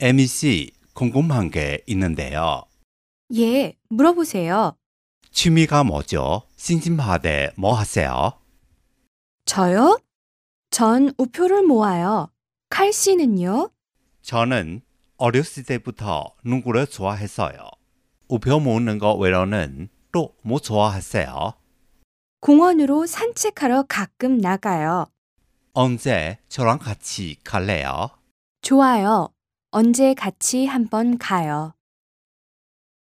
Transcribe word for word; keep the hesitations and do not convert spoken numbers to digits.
에미 씨, 궁금한 게 있는데요. 예, 물어보세요. 취미가 뭐죠? 심심한데 뭐 하세요? 저요? 전 우표를 모아요. 칼 씨는요? 저는 어렸을 때부터 농구를 좋아했어요. 우표 모으는 거 외로는 또 뭐 좋아하세요? 공원으로 산책하러 가끔 나가요. 언제 저랑 같이 갈래요? 좋아요. 언제 같이 한번 가요.